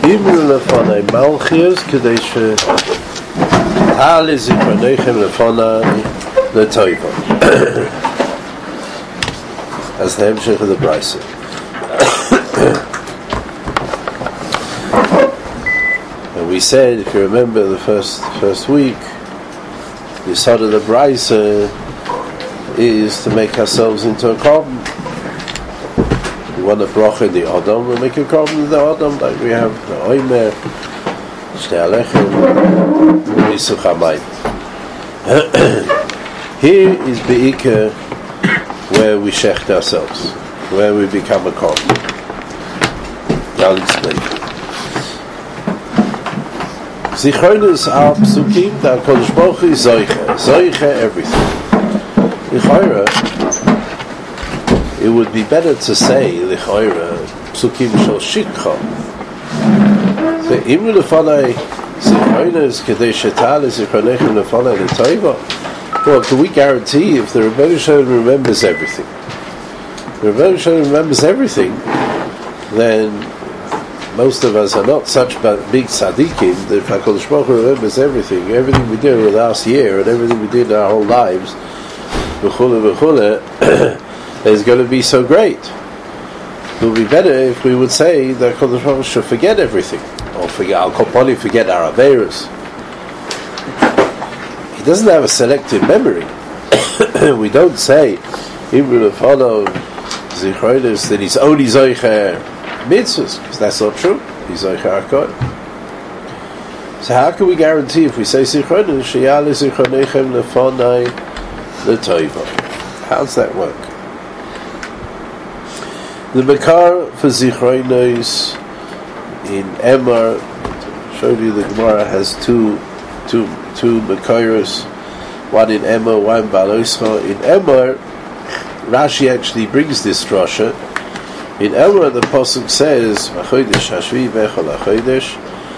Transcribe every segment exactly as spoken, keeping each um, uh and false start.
Imru lefonai malchius kedei shehali zikronechem lefonai letoiva. As the hemshech of the Brisa. And we said, if you remember the first first week, the side of the Brisa is to make ourselves into a carbon. We want a bracha in the Adam, we'll make a carbon in the Adam, like we have the Oimer, Shnei Alechem, Misuch HaMayim. Here is Be'ikah where we shecht ourselves, where we become a carbon. I'll explain. Zichronus are psukim that HaKadosh Baruch Hu is Zoiche, Zoiche everything. L'chayra, it would be better to say L'chayra psukim shel shikha. So imru lefanai zichronus kedei shetal zichronechem lefanai l'toiva. Well, can we guarantee if the Rebbeinu Shalom remembers everything? The Rebbeinu Shalom remembers everything, then most of us are not such big tzaddikim that if HaKadosh Baruch Hu remembers everything, everything we did in the last year and everything we did in our whole lives, v'chule v'chule, is going to be so great. It would be better if we would say that HaKadosh Baruch Hu should forget everything, or forget, I'll probably forget our Averos. He doesn't have a selective memory. We don't say Imru lefanai zichronus that he's only zoicher mitzvahs, because that's not true. He's zoicher hakol. So how can we guarantee if we say zichronus sheyali zichronechem lefanai l'toiva? How does that work? The Makar for zichronus in Emor, showed you the Gemara has two two two Makaros, one in Emor, one in Baloscha. In Emor, Rashi actually brings this drasha. In Emor, the pasuk says, "V'chodesh hashvi v'echol hachodesh,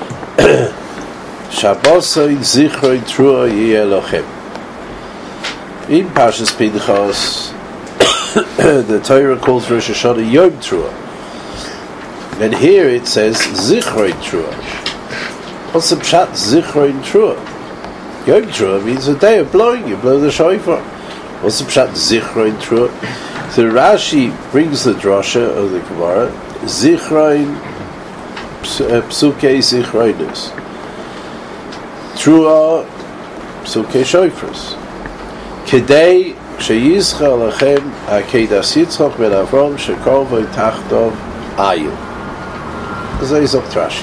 Shabbosay zichron trua yeh lochem." In Parshas Pinchas, the Torah calls Rosh Hashanah Yom Trua, and here it says zichron trua. What's the pshat zichron trua? Yom Trua means a day of blowing. You blow the shofar. What's the pshat zichron trua? So Rashi brings the drasha of the Gemara, zichron psukei zichronus, trua psukei shofars. Kedei sheyizcha lachem hakedas Yitzchak ben Avram shekarvoi tachtov ayu. This is Rashi.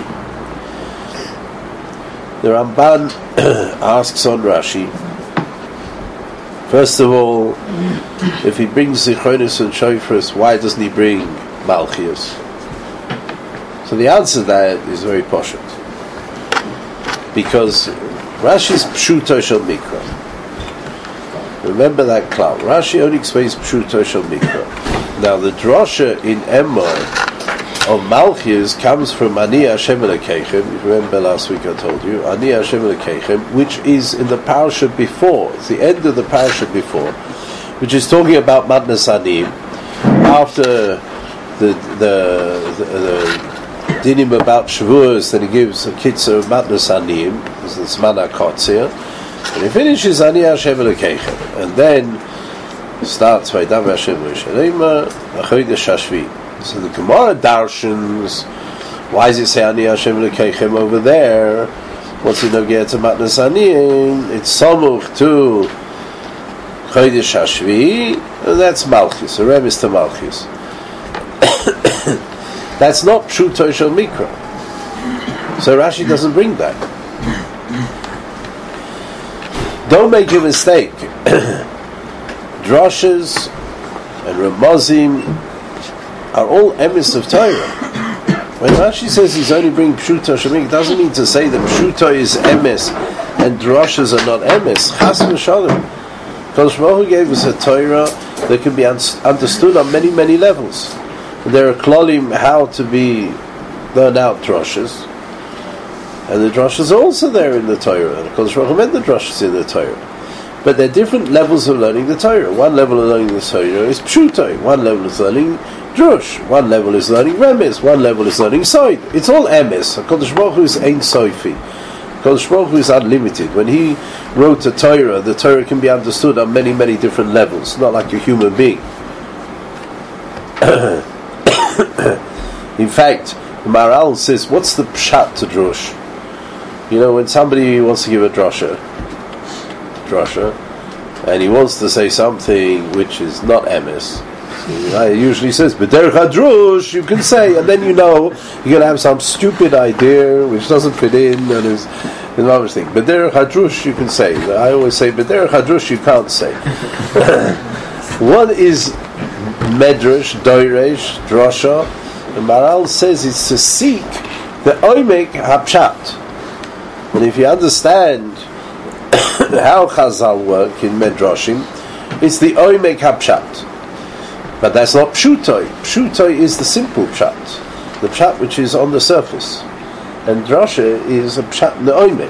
The Ramban asks on Rashi, first of all, if he brings zichronus and shofars, why doesn't he bring malchius? So the answer to that is very poshut, because Rashi's pshuto shel mikra. Remember that cloud. Rashi only explains pshuto shel mikra. Now the drasha in Emor of Malchus comes from Ani Hashem Elokeichem. If you remember last week I told you Ani Hashem Elokeichem, which is in the parasha before. It's the end of the parasha before, which is talking about Matnas Anim. After the the the, the dinim about Shavuos, then he gives a kitzur of Matnas Anim, is the Zman HaKotzir, and he finishes Ani Hashem Elokeichem, and then starts Vaydav Hashem L'Shalema Achodesh Hashvi. So the Gemara darshans, why does it say Ani Hashem Elokeichem over there? What's it nogea to Matnas Anim? It's samuch to Chodesh Hashvi, and that's Malchus, a remes to Malchus. That's not pshuto shel mikra. So Rashi doesn't bring that. Don't make a mistake. Drashas and Ramazim are all emes of Torah. When Rashi says he's only bringing pshuto shel mikra, it doesn't mean to say that pshuto is emes and drashas are not emes. Chas v'shalom. Kadosh Baruch Hu gave us a Torah that can be un- understood on many, many levels. And there are klolim how to be learn out drashas, and the drashas are also there in the Torah. And Kadosh Baruch Hu meant the drashas in the Torah. But there are different levels of learning the Torah. One level of learning the Torah is Pshuto. One level is learning Drush. One level is learning Remes. One level is learning Soid. It's all Emes. HaKadosh Baruch Hu is Ein Soifi. HaKadosh Baruch Hu is unlimited. When He wrote the Torah, the Torah can be understood on many, many different levels. Not like a human being. In fact, the Maharal says, what's the pshat to drush? You know, when somebody wants to give a drasha, drasha, and he wants to say something which is not emes, so he usually says, b'derech hadrush, you can say, and then you know you're going to have some stupid idea which doesn't fit in, and is another thing. B'derech hadrush, you can say. I always say, b'derech hadrush, you can't say. One is medrash, doiresh, drasha. The Maharal says it's to seek the oimek hapshat. And if you understand how Chazal work in medrashim, it's the oimek hapshat. But that's not pshutoi. Pshutoi is the simple pshat, the pshat which is on the surface, and drasha is a pshat in the oimek.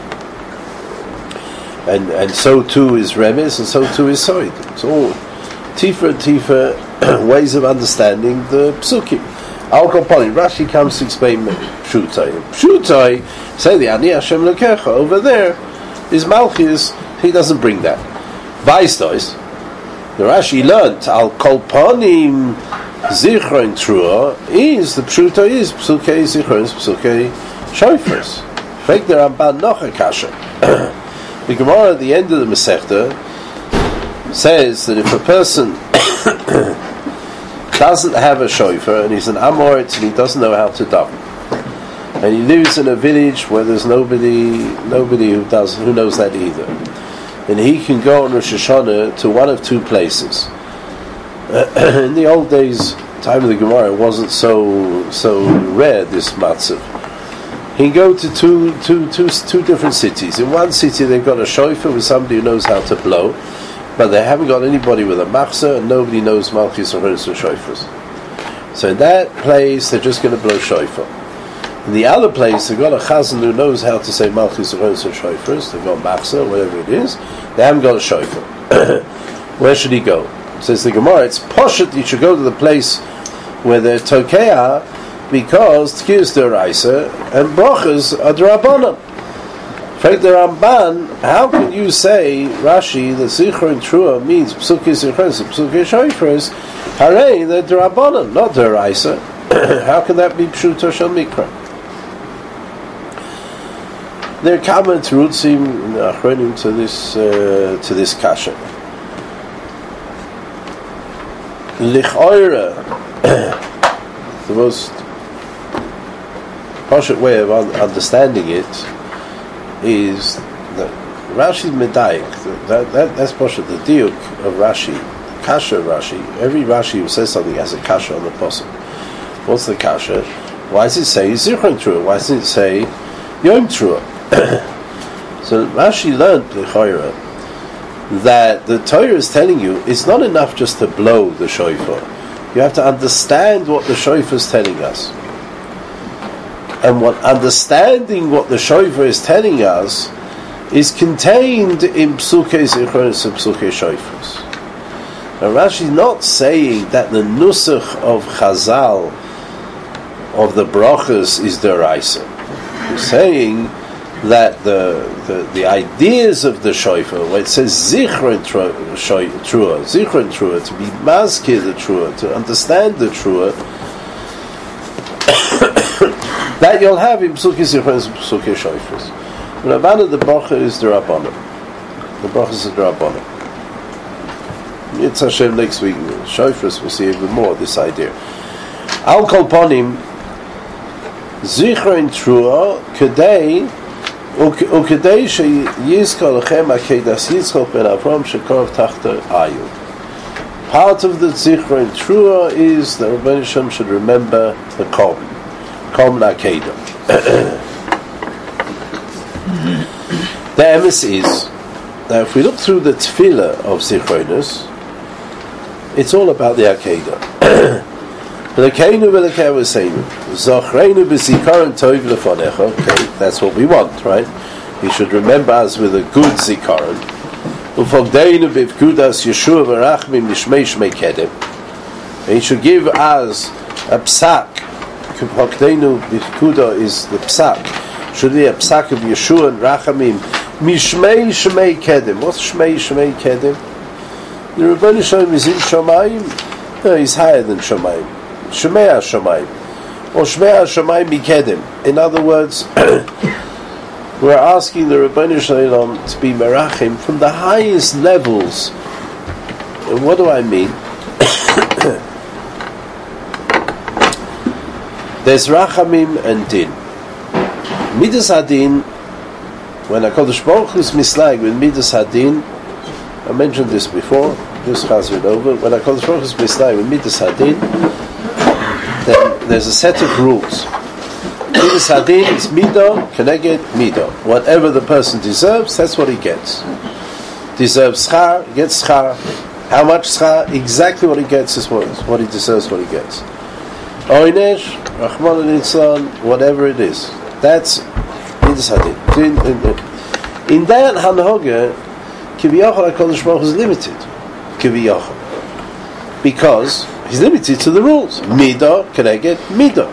And and so too is remes, and so too is soid. It's all tifa and tifa ways of understanding the psukim. Al kol panim, Rashi comes to explain Pshutai. Pshutai, say the Ani Hashem Lekecha, over there is Malchus, he doesn't bring that. Vaisdois, the Rashi learnt, Al kol panim Zichron Trua, is, the Pshutai is Psukei Zichron, Psukei Shoifers. Fake the Ramban Nocha Kasha. The Gemara at the end of the Masechta says that if a person doesn't have a shofar and he's an Amoritz and he doesn't know how to daven, and he lives in a village where there's nobody nobody who does who knows that either, and he can go on Rosh Hashanah to one of two places. In the old days, time of the Gemara, it wasn't so so rare, this matzav. He can go to two, two, two, two different cities. In one city they've got a shofar with somebody who knows how to blow, but they haven't got anybody with a machzor, and nobody knows malchus or Renes or shofars. So in that place, they're just going to blow shofar. In the other place, they've got a chazan who knows how to say malchus or Renes or shofars. They've got machzor, whatever it is. They haven't got a shofar. Where should he go? It says the Gemara, it's poshet, you should go to the place where they're tokeah, because tkiyus d'oraisa and brachas are d'rabbanan. In fact, the Ramban, how can you say, Rashi, that Zichron Trua means Psukei Zichron, Psukei Shoifers, Harei, they're D'Rabbanan, not D'Oraisa. How can that be Pshuto Shel Mikra? There are common terutzim achronim to this uh, to this kasha. Lichoira, the most poshut way of un- understanding it is that Rashi's medayik, that, that, that's Poshet, the diuk of Rashi, kasha Rashi. Every Rashi who says something has a kasha on the posuk. What's the kasha? Why does it say Zichron Trua? Why does it say Yom Trua? So Rashi learned l'chayra that the Torah is telling you it's not enough just to blow the shofar. You have to understand what the shofar is telling us. And what understanding what the shofar is telling us is contained in Psukei Zichronos and Psukei Shofars. Now Rashi is not saying that the nusach of Chazal of the brachas is deraisa. He's saying that the, the the ideas of the shofar, where it says Zichron Trua, Zichron Trua, to be maskir the Trua, to understand the Trua, that you'll have in Psukei Zichronos and Psukei Shofars. The Rabbanah, the bracha is the Rabbanah. The bracha is the Rabbanah. It's Hashem next week. Shofars, we'll see even more this idea. Al kol panim, Zichron Trua, Kedei, Ukedei sheyizkol lechem akedas Yitzchok ben Avram shekorov tachta ayu. Part of the Zichron Trua is that Rabbeinu Shem should remember the Kol. Kol Akedah. The emes is, now if we look through the tefillah of Zichronos, it's all about the Akedah. The Keinu v'lekei was saying, Zochreinu b'zikaron tov lefonecha. Okay, that's what we want, right? He should remember us with a good zikaron. Ufogdeinu b'ivkudas Yeshua v'rachmim nishmei shmei kedem. And he should give us a psak. Ufogdeinu b'ivkuda is the psak. Should be a psak of Yeshua and Rachamim. Mishmei shmei kedem. What's shmei shmei kedem? The Rebbeinu Shalom is in Shamayim. No, he's higher than Shamayim. Shmei HaShamayim. Or Shmei HaShamayim Mikedem. In other words, we're asking the Rebbeinu Shalom to be merachim from the highest levels. And what do I mean? There's Rachamim and Din. Midas Hadin, when HaKadosh Baruch Hu is mislag with Midas Hadin, I mentioned this before, just chaz it over, when HaKadosh Baruch Hu is mislag with Midas Hadin, then there's a set of rules. Midas Hadin is midah, keneged midah. Whatever the person deserves, that's what he gets. Deserves schar, gets schar. How much schar? Exactly what he gets is what, what he deserves, what he gets. Oynesh, Rahman al-Insan, whatever it is. That's Midas Hadin. In, in, in that Hanhoga, Kiviyachal HaKadosh Baruch Hu is limited. Kiviyachal. Because he's limited to the rules. Midah, keneged midah.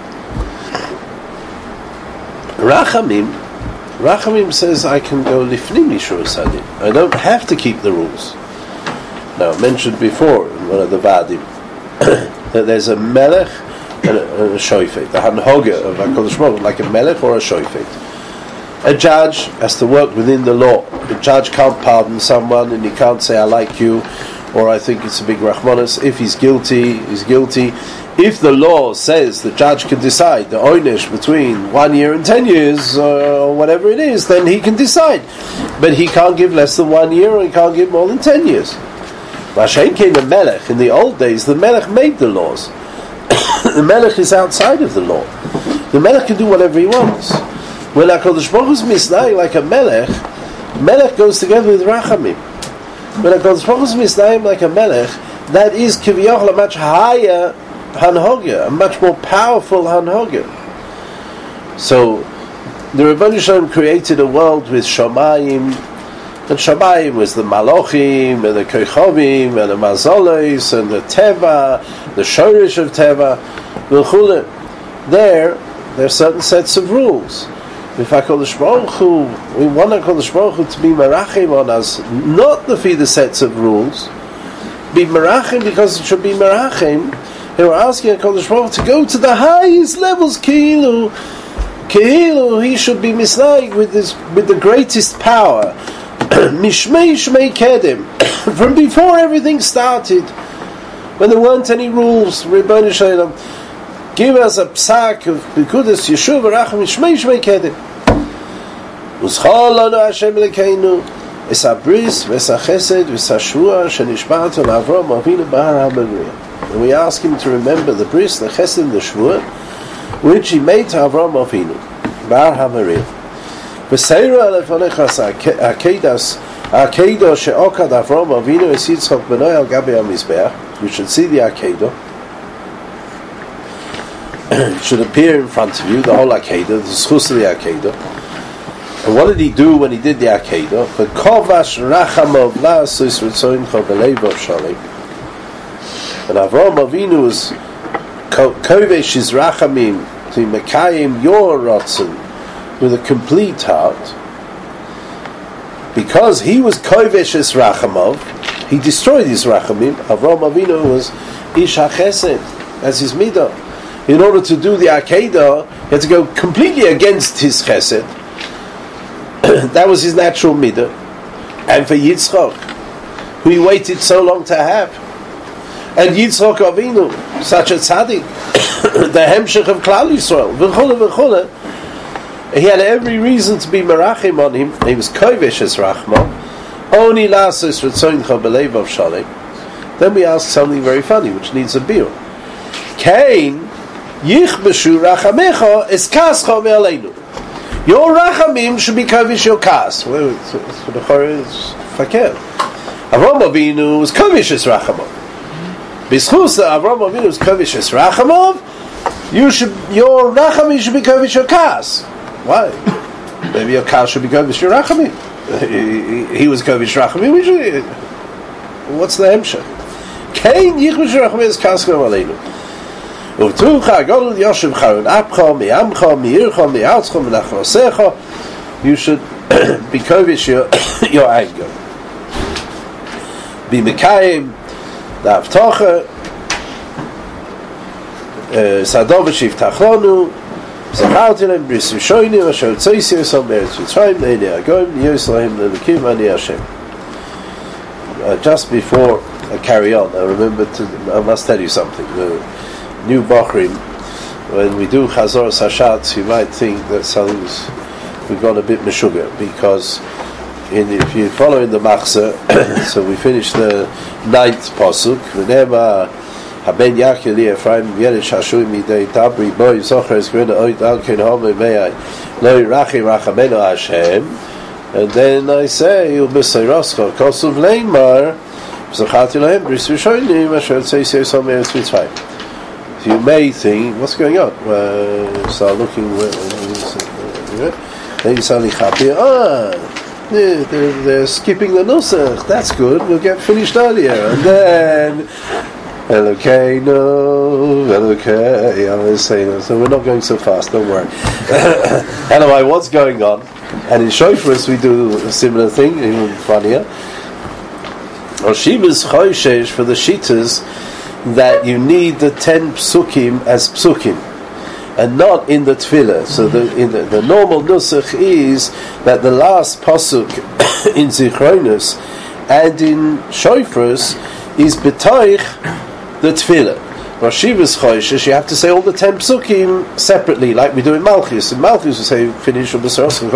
Rachamim, Rachamim says I can go lifnim Yeshua Sadin. I don't have to keep the rules. Now, I mentioned before in one of the Vadim that there's a melech and a, and a shofet. The hanhoga of HaKadosh Baruch Hu, like a melech or a shofet. A judge has to work within the law. The judge can't pardon someone and he can't say I like you or I think it's a big rachmanis. If he's guilty, he's guilty. If the law says the judge can decide the oynish between one year and ten years uh, or whatever it is, then he can decide. But he can't give less than one year or he can't give more than ten years. Mashen came the melech. In the old days, the melech made the laws. The melech is outside of the law. The melech can do whatever he wants. When HaKadosh Baruch Hu is misnaying like a melech, melech goes together with rachamim. When HaKadosh Baruch Hu is misnaying like a melech, that is kiviyachol a much higher hanhoga, a much more powerful hanhoga. So the Rebbeinu Shalom created a world with shamayim, and shamayim was the malochim and the kochavim and the mazolos and the teva, the shorish of teva, v'chule. There, there are certain sets of rules. If HaKadosh Baruch Hu, we want HaKadosh Baruch Hu to be merachim on us, not to feed the sets of rules, be merachim because it should be merachim. They were asking HaKadosh Baruch Hu to go to the highest levels, Keilu, Keilu, he should be misnaig with this, with the greatest power. Mishmei Shmei Kedem. From before everything started, when there weren't any rules, Rebbeinu Shalom, give us a psak of Bikudas Yeshua v'racham Mishmei Shmei Kedem. Uschol lanu Hashem Elokeinu es habris v'es hachesed v'es hashvua shenishba'atu l'Avram Avinu b'har HaMoriah. And we ask him to remember the bris, the chesed, and the shvua, which he made to Avram Avinu, Bar HaMoriah. V'seira lefonechas akedas akedo she'okad Avram Avinu es Yitzchok b'noi al gabi HaMizbeach. You should see the akedo. It should appear in front of you, the whole akedo, the schus of the akedo. And what did he do when he did the akedo? V'kovash rachamov la'asus ritzoincho b'leivav shalim. And Avraham Avinu was kovesh his rachamim to mekayim your rotzen with a complete heart. Because he was kovesh his rachamov, he destroyed his rachamim. Avraham Avinu was ish hachesed, as his midah. In order to do the akedah, he had to go completely against his chesed. That was his natural midah. And for Yitzchok, who he waited so long to have, and Yitzchok Avinu, such a tzaddik, the hemshech of Klal Yisrael, v'chole v'chole, he had every reason to be merachim on him. He was kovesh es rachma, only lasos retzoincha b'leivav shalem. Then we ask something very funny, which needs a biur. Kain yichbeshu rachamecha es kascha ve'aleinu. Your rachamim should be kovesh your kas. Well, for the chorah is fakir. Avraham Avinu was kovesh es rachma. B'schus Avraham Avinu's kovesh es rachamov, you should, your rachamim should be kovesh your kas. Why? Maybe your kas should be kovesh your rachamim. he, he was Kovish Rachamim. What's the hemshech? Kein Yichus Rachamim is Kaskam Aleinu. Uvtucha Godel Yoshem Charun Apcha Mi'amcha Mi'ircha Mi'altzcha Mi'nachnosecha. You should be Kovish your, your anger. Be Mekayim the Avtocha Sadov Shiftachlonu Zacharti Lem Bris Rishonim Asher Tzoisi Yosam Beretz Mitzrayim Ne'nei Agoyim Yoslaim Le'Elokim Ani Hashem. Just before I carry on, I remember to, I must tell you something. The new Bachrim, when we do Chazor Sashat, you might think that something's, we've gone a bit meshuggah, because in, if you follow in the Machzor, so we finish the ninth Pasuk, V'nema Haben Yachil Li Ephraim Yelish Hashui Midei Tabri Boi Zocher Esgwena Oit Alkein Home Mei Loi Rachi Rachamenu Hashem. And then I say, you miss a rascal, Kosuv Leimar, Zacharti Lahem, Bris Rishonim, Asher Tzeisi Yosam Beretz Mitzrayim. So you may think, what's going on? Uh, start looking, uh, then you suddenly happy, ah, they're, they're, they're skipping the Nusach, that's good, we'll get finished earlier. And then, Elokeinu, Elokei, I was saying, so we're not going so fast, don't worry. Anyway, what's going on? And in Shofros we do a similar thing, even funnier. Roshiva's Choishesh for the Shitas that you need the ten psukim as psukim and not in the tefillah. So the in the, the normal nusach is that the last pasuk in Zichronos and in Shofros is betoich the tefillah. Rashiva's Choishesh, you have to say all the ten psukim separately, like we do in Malchus. In Malchus we say finish and then we say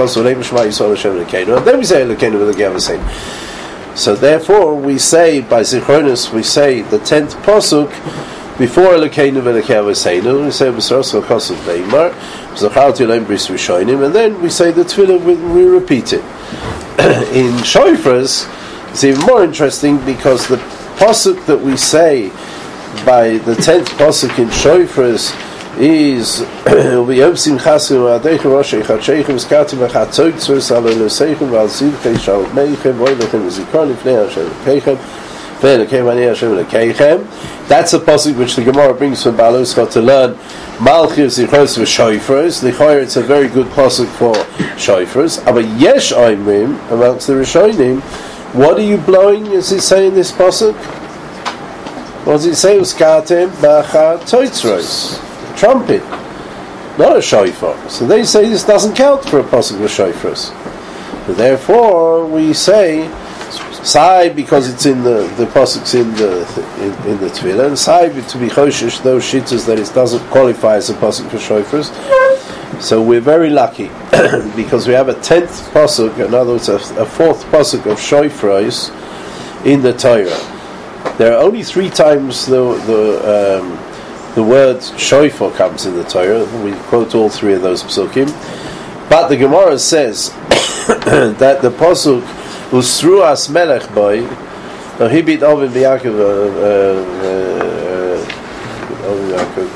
Elokeinu v'Legevasein. So therefore we say by Zichronos we say the tenth pasuk before Elokeinu v'Legevasein. We say B'Saros Kosuv Leimar Zacharti Lahem Bris Rishonim, and then we say the tefillah, we repeat it. In Shofros it's even more interesting, because the pasuk that we say by the tenth pasuk in Shofros is V'yom simchasim v'adeichem roshei chadsheichem skatim v'chatzoitzos al eloseichem v'al zivchei shalmeichem v'oilechem v'zikron lifnei Hashem Elokeichem v'Elokeim ani Hashem Elokeichem. That's a pasuk which the Gemara brings from Baal Oscha to learn Malchus Zichros v'Shofros. L'chayr it's a very good pasuk for Shofros. Aber yesh oimrim amongst the Rishonim, what are you blowing, as it say in this pasuk? What does it say? Uskatem b'achat toitzros, trumpet, not a shofar. So they say this doesn't count for a pasuk of shofars. Therefore, we say sai because it's in the the pasuk's in the in, in the tefillah, and sai to be choshesh those shittas that it doesn't qualify as a pasuk for shofars. So we're very lucky because we have a tenth pasuk, in other words, a, a fourth pasuk of shofars in the Torah. There are only three times the the um, the word shofar comes in the Torah. We quote all three of those psukim, but the Gemara says that the pasuk usru as melech boy hibit ovin b'Yaakov ovin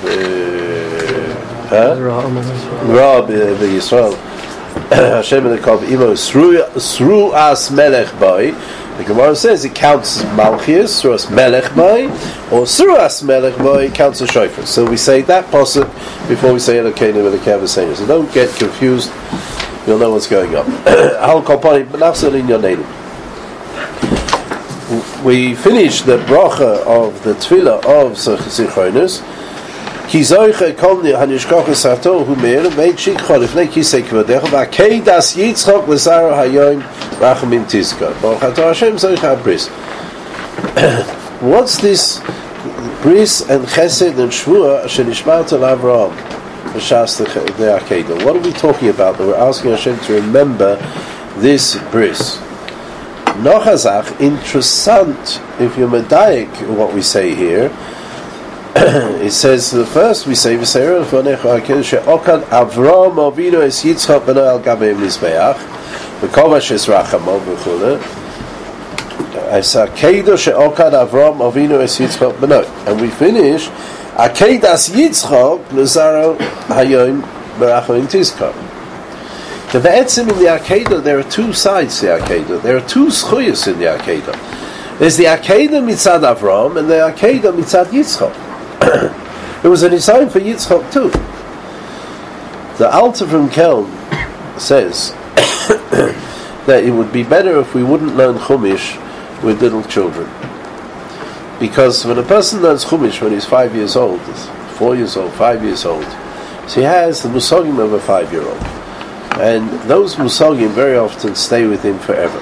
Yaakov Rab b'Yisrael Hashem elokov imo usru as melech boy. The Gemara says it counts Malchias, Suras Melech Boy, or Suras Melech Boy counts a shofar. So we say that pasuk before we say Elokeinu v'Legevasein. So don't get confused, you'll know what's going on. We finished the bracha of the tefillah of Zichronos. Ki zoiche kol hanishkoches sato hu meir ve'ik shikcha lifnei kisei kvodecha v'akei das Yitzchak l'zaro hayoim rachamim tizkar Baruch atah Hashem zoiche bris. What's this bris and chesed and shvua asher nishma'at al Avraham b'shas the Akedah? What are we talking about that we're asking Hashem to remember this bris? Nochazach, interessant, if you're medayik what we say here, it says the first we say v'seir v'necha akedah she'okad Avraham Avinu es Yitzchak b'no al gavei mizbeach v'kol es rachamo v'chule es akedah she'okad Avraham Avinu es Yitzchak b'no, and we finish akedas Yitzchak l'zaro hayom b'rachamim tizkar. The Ve'etzim in the Akedah, there are two sides to the Akedah. There are two schuyas in the Akedah. There's the Akedah mitzad Avram and the Akedah mitzad Yitzchak. It was a design for Yitzchak too. The Alter from Kelm says that it would be better if we wouldn't learn Chumash with little children. Because when a person learns Chumash when he's five years old, four years old, five years old, so he has the musagim of a five-year-old. And those musagim very often stay with him forever.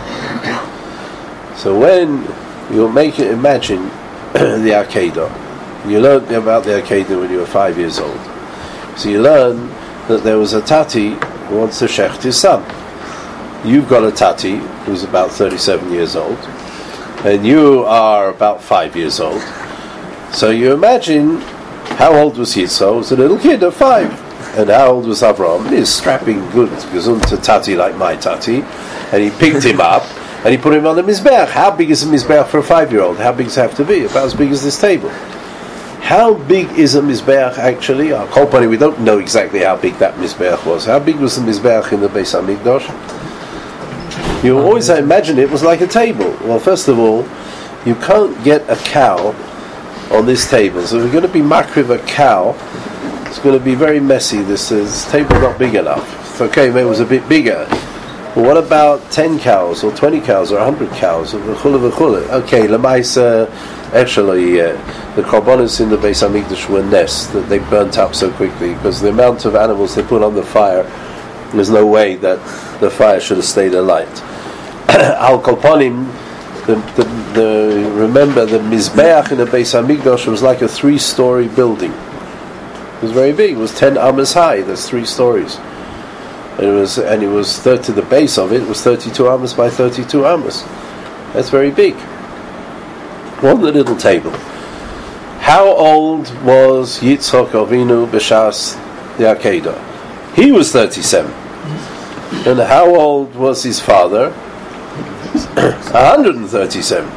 So when you make it, imagine the Akedah, you learned about the Akedah when you were five years old. So you learn that there was a Tati who wants to shecht his son. You've got a Tati who's about thirty-seven years old, and you are about five years old. So you imagine, how old was Yitzchak? He was a little kid of five. And how old was Avram? He's strapping good gesund to Tati like my Tati, and he picked him up and he put him on the Mizbeach. How big is a Mizbeach for a five-year-old? How big does it have to be? About as big as this table. How big is a Mizbeach actually? Our company, we don't know exactly how big that Mizbeach was. How big was the Mizbeach in the Beis HaMikdash? You always imagine it was like a table. Well, first of all, you can't get a cow on this table. So if you're going to be makriv a cow, it's going to be very messy. This is table not big enough. It's okay, maybe it was a bit bigger. But what about ten cows or twenty cows or a hundred cows or v'chule v'chule? Okay, lemaisa actually uh, the korbanos in the Beis Hamikdash were nests that they burnt up so quickly because the amount of animals they put on the fire, there's no way that the fire should have stayed alight. Al kolponim, the, the, the remember the mizbeach in the Beis Hamikdash was like a three-story building. It was very big. It was ten amas high. There's three stories. And it was, and it was thirty. The base of it was thirty-two amas by thirty-two amas. That's very big. On the little table. How old was Yitzchak Avinu b'shas the Akedah? He was thirty-seven. And how old was his father? one hundred thirty-seven.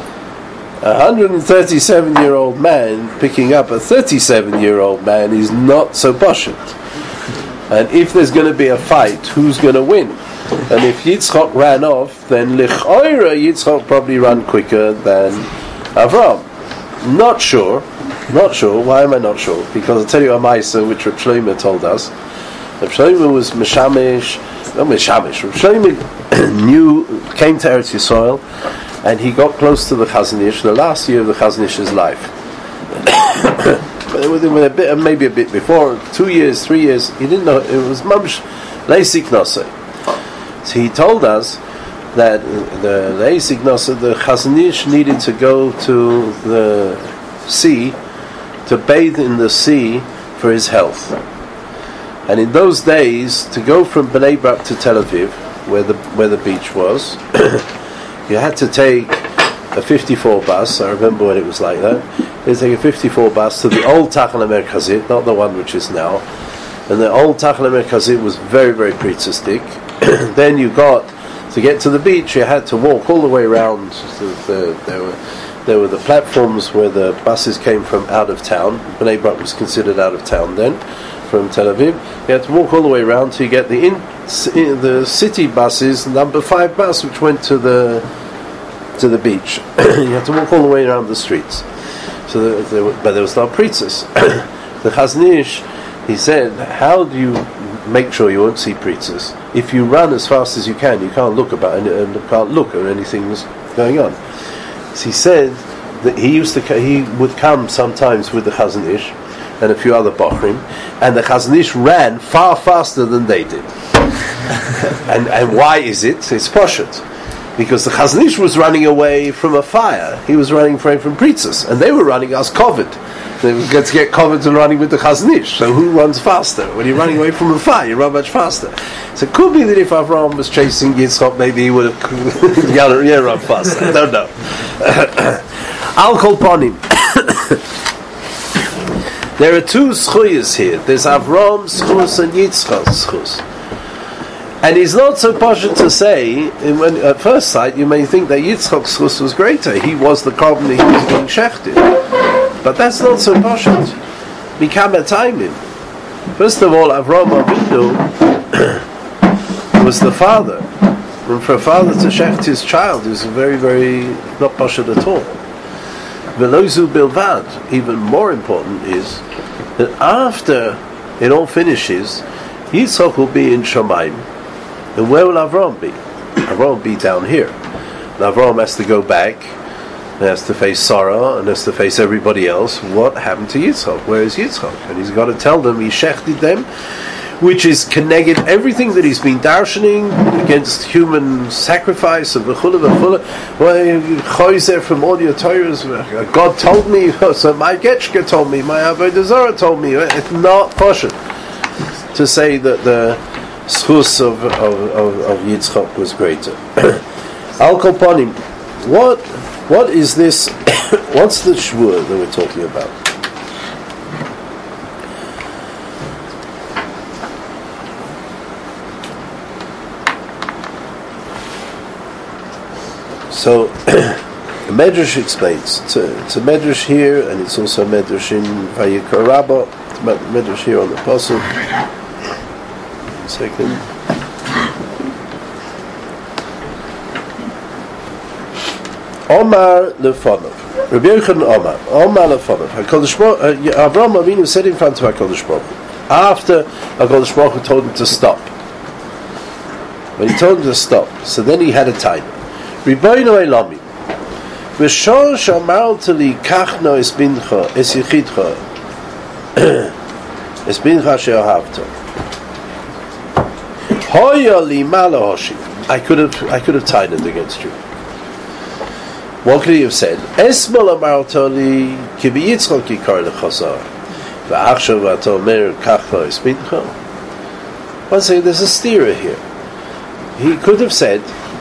A one hundred thirty-seven-year-old man picking up a thirty-seven-year-old man is not so poshut. And if there's going to be a fight, who's going to win? And if Yitzchak ran off, then Lichoira Yitzchak probably ran quicker than Avram. Not sure. Not sure. Why am I not sure? Because I'll tell you a Maisa which Reb Shlomo told us. Reb Shlomo was Meshamish, not Meshamish. Reb Shlomo knew, came to Eretz Yisrael, and he got close to the Chazon Ish, the last year of the Chazon Ish's life. But within a bit, maybe a bit before, two years, three years, he didn't know, it was Mamsh Leisik Nosei. So he told us that the Leisik Nosei, the Chazon Ish needed to go to the sea, to bathe in the sea for his health. And in those days, to go from Bnei Brak to Tel Aviv, where the where the beach was, you had to take a fifty-four bus. I remember when it was like that. You had to take a fifty-four bus to the old Tachana Merkazit, not the one which is now. And the old Tachana Merkazit was very, very prehistoric. Then you got, to get to the beach, you had to walk all the way around. The, the, there were there were the platforms where the buses came from out of town. Bnei Brak was considered out of town then, from Tel Aviv. You had to walk all the way around till you get the in, in the city buses, number five bus, which went to the to the beach. You had to walk all the way around the streets. So, there, there were, but there was no preachers. The Chazon Ish, he said, "How do you make sure you won't see preachers? If you run as fast as you can, you can't look about and, and can't look at anything that's going on." So he said that he used to he would come sometimes with the Chazon Ish and a few other bochrim, and the Chazon Ish ran far faster than they did. and and why is it? It's poshut. Because the Chazon Ish was running away from a fire. He was running away from preachers, and they were running as COVID. They were going to get COVID and running with the Chazon Ish. So who runs faster? When you're running away from a fire, you run much faster. So it could be that if Avraham was chasing Yitzchak, maybe he would have yeah, run faster. I don't know. Al kol ponim. There are two schuyas here. There's Avram schus and Yitzchak schus. And it's not so posh to say, when, at first sight, you may think that Yitzchak's schus was greater. He was the carbon that he was being shechted. But that's not so posh. Become a timing. First of all, Avram Avinu was the father. And for a father to shecht his child is very, very not pashut at all. Velozu bilvad, even more important is that after it all finishes, Yitzchak will be in Shamayim. And where will Avram be? Avram will be down here. And Avram has to go back, and has to face Sarah, and has to face everybody else. What happened to Yitzchak? Where is Yitzchak? And he's got to tell them, he shechted them, which is connected everything that he's been darshaning against human sacrifice of v'chula v'chula. Well, choizer from all your Torahs, God told me, so my Getchka told me, my Avodah Zarah told me. It's not possible to say that the schus of, of, of, of Yitzchak was greater. Al Koponim, what what is this? What's the shvur that we're talking about? So, the Medrash explains. It's a, it's a Medrash here, and it's also a Medrash in Vayikra Rabbah. It's a Medrash here on the Pasuk. One second. Omar lefonov. Rabbi Yochanan Omar. Omar lefonov. Avraham Avinu said in front of HaKadosh Baruch Hu, after HaKadosh Baruch Hu told him to stop. When he told him to stop, so then he had a time. Ribono Elami, v'shor shamarta li kachno es bincha es yichidcha es bincha she'ohavta hoya li malo hoshi. I could have I could have tied it against you. What could he have said? Esmol amarta li ki b'yitzchak yikar lechazar v'achshav ato omer kachno es bincha. One saying there's a steerer here. He could have said.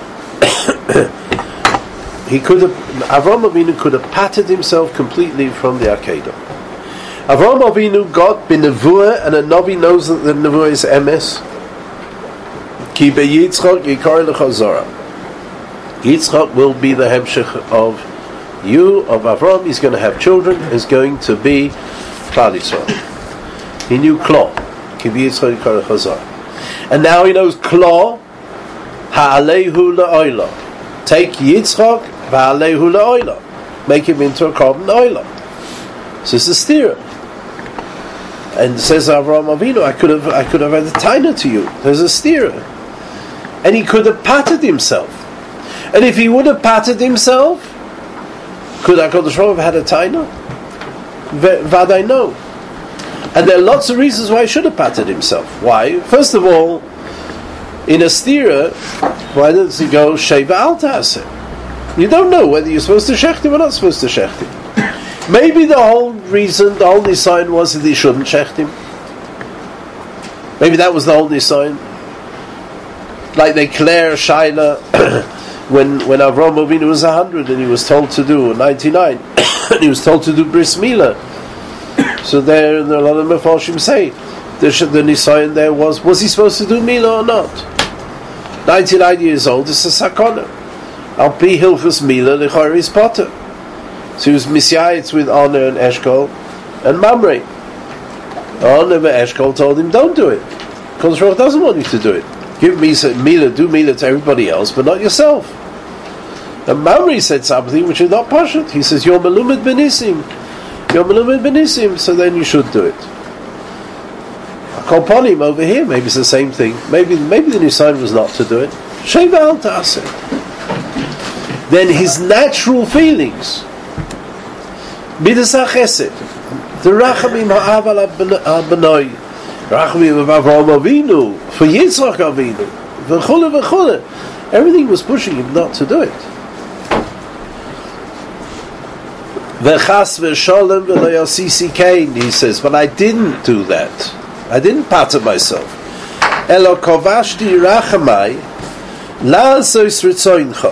He could have, Avraham Avinu could have patted himself completely from the Akedah. Avraham Avinu got b'nevuah, and a Navi knows that the nevuah is emes. Ki beYitzchak yikar lechazara. Yitzchak will be the hemshech of you, of Avraham. He's going to have children. Is going to be Klal Yisrael. He knew Klo. Ki beYitzchak yikar lechazara. And now he knows Klo. Ha'alehu la'oila. Take Yitzchak, v'alehu la'oila. Make him into a carbon oila. So it's a steer. And says Avraham Avinu, I could have I could have had a taina to you. There's a steer. And he could have patted himself. And if he would have patted himself, could HaKadosh Baruch Hu have had a taina? Vaday no. And there are lots of reasons why he should have patted himself. Why? First of all, in a stira, why does he go sheva al ta'aseh? You don't know whether you're supposed to shecht him or not supposed to shecht him. Maybe the whole reason, the only sign was that he shouldn't shecht him. Maybe that was the only sign. Like they declare Shaila when when Avraham Avinu was a hundred and he was told to do ninety-nine, and he was told to do bris milah. So there, there a lot of Mefarshim say the, the nisayon there was was he supposed to do milah or not? ninety-nine years old is a sakona. Al pi hilchus milah lechor is potter. So he was misyayitz with Honor and Eshkol and Mamre. Honor and Eshkol told him, don't do it. Because Roch doesn't want you to do it. Give milah, do milah to everybody else, but not yourself. And Mamre said something which is not pashut. He says, you're melumid benisim. You're melumid benisim, so then you should do it. Kolponim over here, maybe it's the same thing. Maybe maybe the nisayon was not to do it. Sheva al ta'aseh. Then his natural feelings, midas hachesed, the rachamim ha'av al ha'banoi, rachamim of Avraham Avinu, for Yitzchak Avinu, v'chule v'chule, everything was pushing him not to do it. V'chas v'sholem v'lo yosisi kain, he says, but I didn't do that. I didn't pattern myself. Elo kovashti rachamai la'asos ritzoincha.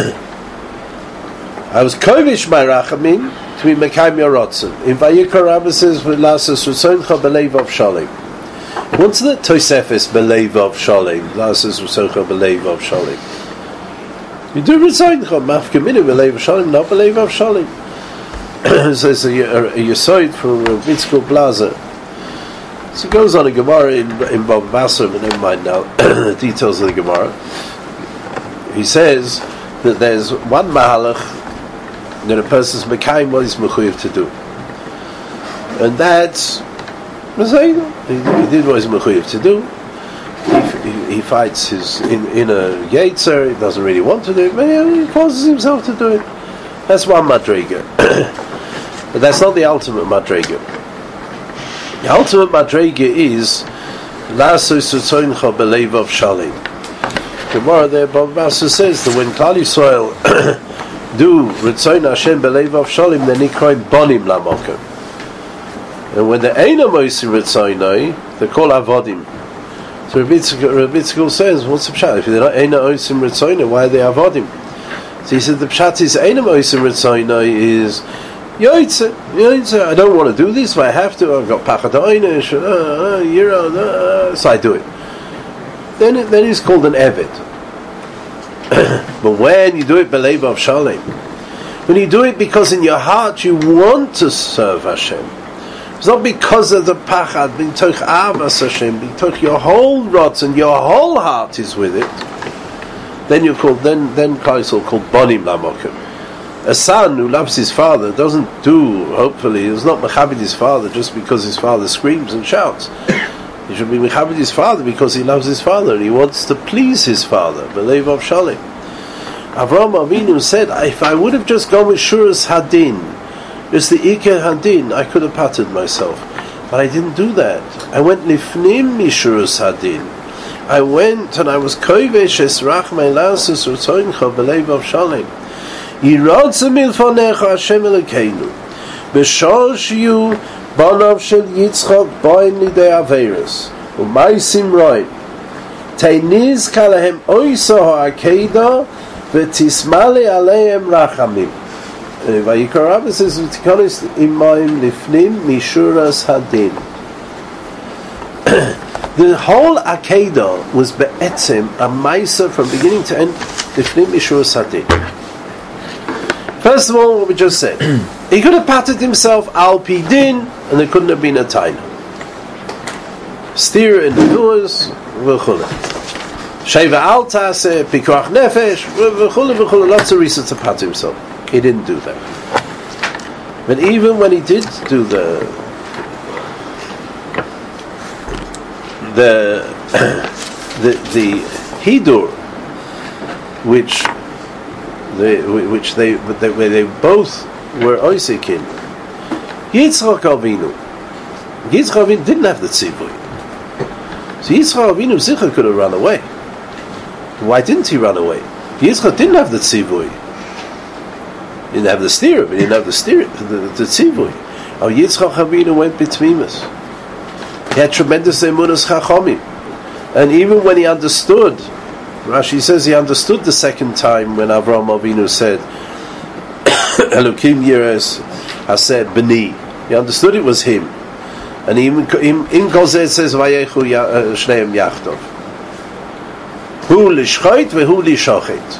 I was kovish my rachamim to be mekayim yorotzen. In Vayikra Rabbah says la'asos ritzoincha b'leiv of shalem. What's the Tosefes b'leiv of shalem? La'asos ritzoincha b'leiv of shalem. You do ritzoincha mafkaminu b'leiv of shalem, not b'leiv of shalem. So it's a, a, a yisoid from Vitzko Blazer. So he goes on a Gemara in, in Bava Basra, but never mind now the details of the Gemara. He says that there's one mahalach that a person's mekayim what he's mechuyev to do, and that's Mazayna. He, he did what he's mechuyev to do. He, he, he fights his in, inner yetzer. He doesn't really want to do it, but he forces himself to do it. That's one madrega, but that's not the ultimate madrega. The ultimate madrega is La'asos Ritzoincha B'leivav Shalim. Gemara there, Bava Basra says that when Klal Yisrael do Ritzon Hashem B'leivav Shalim, then Nikroim Bonim Lamokim. And when the Eina Moisim Ritzonai, they're called Avodim. So Rabbi Yitzchak says, what's the pshat? If they're not Eina Moisim Ritzonai, why are they Avodim? So he said the pshat is Eina Moisim Ritzonai is Yoitze, Yoitze, I don't want to do this, but I have to. I've got Pachat Einish, uh, uh, Yira, uh, so I do it. Then, it, then it's called an Eved. But when you do it B'leivav Shalim, when you do it because in your heart you want to serve Hashem, it's not because of the Pachat, b'toch Avas Hashem, b'toch your whole rotz and your whole heart is with it. Then you're called. Then then Klal Yisrael called Bonim Lamokim. A son who loves his father doesn't do, hopefully, he's not mechabed his father just because his father screams and shouts. He should be mechabed his father because he loves his father and he wants to please his father. B'leivav Shalim. Avraham Avinu said, if I would have just gone with Shuras Hadin, just the Iker Hadin, I could have patted myself. But I didn't do that. I went Lifnim Mishuras Hadin. I went and I was Kovesh Esrach Me'lasus Ritzoincha B'leivav Shalim. Yirodze milfonecha Hashem Elokeinu b'shor shiyu banav shel Yitzchak boim lidei averos u'maisim roim teiniz kalahem oisa ha'akeda v'tismale aleihem rachamim. Vayikra Rabbi says v'tikonis imayim lifnim mishuras hadin. The whole Akedah was be'etzem a maisa from beginning to end lifnim mishuras hadin. First of all, what we just said, he could have patted himself al pidin, and there couldn't have been a taina. Steer in the doors, v'chule. Sheva al taseh, pikuach nefesh, v'chule v'chule. Lots of reasons to pat himself. He didn't do that. But even when he did do the the the, the hidur, which They, which they, they, where they both were oisikin. Yitzchak Avinu, Yitzchak Avinu didn't have the tzivui, so Yitzchak Avinu Zichar could have run away. Why didn't he run away? Yitzchak didn't have the tzivui. He didn't have the steer, but he didn't have the steer, the, the tzivui. Oh, Yitzchak Avinu went between us. He had tremendous emunas chachamim, and even when he understood. Rashi says he understood the second time when Avraham Avinu said, Elokim Yeres Haseh B'ni. He understood it was him. And even in Gozeh it says, Vayechu Shneim Yachtov. Hu Lishchait Vehu Lishochet.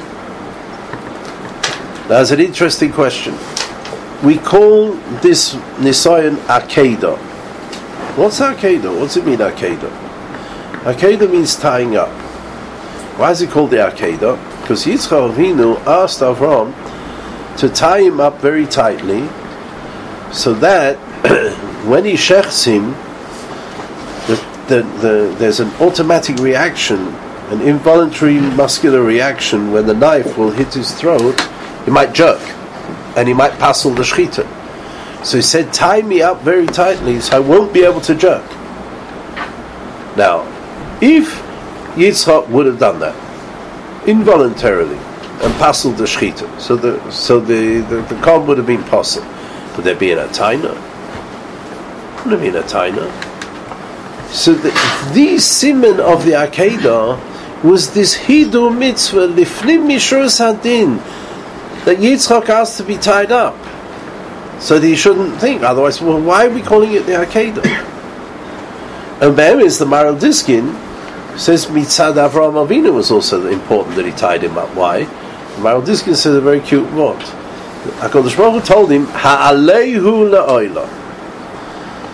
That's an interesting question. We call this Nisayan Akedah. What's Akedah? What's it mean Akedah? Akedah means tying up. Why is it called the Akedah? Because Yitzchak Avinu asked Avram to tie him up very tightly, so that when he shechs him, the, the, the, there's an automatic reaction, an involuntary muscular reaction when the knife will hit his throat. He might jerk, and he might passel the shechita. So he said, tie me up very tightly, so I won't be able to jerk. Now, if Yitzchak would have done that involuntarily and passed the shechita, so the so the the, the calm would have been possible. Would there be an ataina? Would there be an ataina? So the, the siman of the Akedah was this hidur mitzvah lifnim mishuras hadin, that Yitzchak asked to be tied up, so that he shouldn't think. Otherwise, well, why are we calling it the Akedah? And there is the Maral Diskin. Says Mitzad Avraham Avinu was also important that he tied him up. Why? Maral Diskin says a very cute word. HaKadosh Baruch Hu told him, Ha'aleihu la'oila.